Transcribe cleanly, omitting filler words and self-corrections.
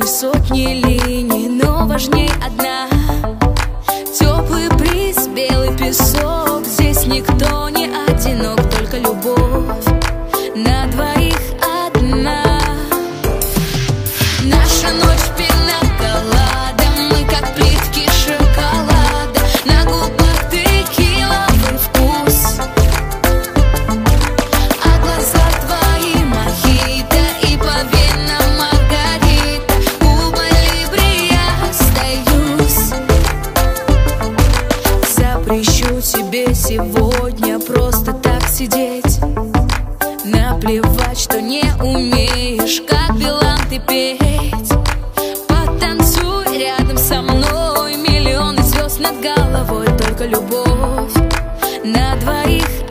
Сотни, сотни линий, но важней одна. Теплый бриз, белый песок. Здесь никто не одинок, только любовь на двоих одна. Наша ночь пина-колада, мы как плитки шоколада, на губах текиловый вкус, а глаза твои мохито и по венам маргарита. Куба Либре я остаюсь. Запрещу тебе сегодня просто так сидеть, наплевать, что не умеешь, как Билан ты петь. Потанцуй рядом со мной, миллионы звезд над головой, только любовь на двоих